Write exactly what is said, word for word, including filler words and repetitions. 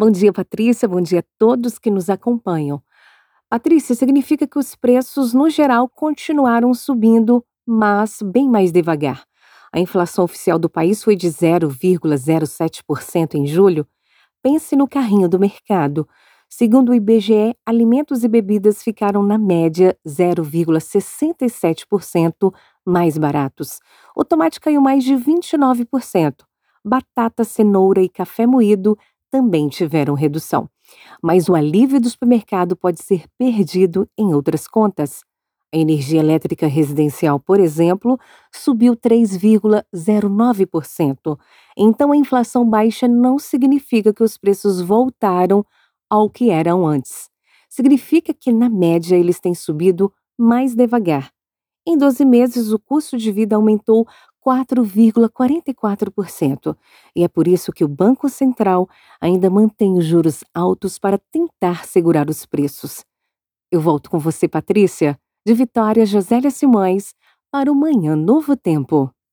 Bom dia, Patrícia. Bom dia a todos que nos acompanham. Patrícia, significa que os preços, no geral, continuaram subindo, mas bem mais devagar. A inflação oficial do país foi de zero vírgula zero sete por cento em julho. Pense no carrinho do mercado. Segundo o I B G E, alimentos e bebidas ficaram, na média, zero vírgula sessenta e sete por cento mais baratos. O tomate caiu mais de vinte e nove por cento. Batata, cenoura e café moído também tiveram redução. Mas o alívio do supermercado pode ser perdido em outras contas. A energia elétrica residencial, por exemplo, subiu três vírgula zero nove por cento. Então, a inflação baixa não significa que os preços voltaram ao que eram antes. Significa que, na média, eles têm subido mais devagar. Em doze meses, o custo de vida aumentou quatro vírgula quarenta e quatro por cento. E é por isso que o Banco Central ainda mantém os juros altos para tentar segurar os preços. Eu volto com você, Patrícia, de Vitória, Josélia Simões, para o Manhã Novo Tempo.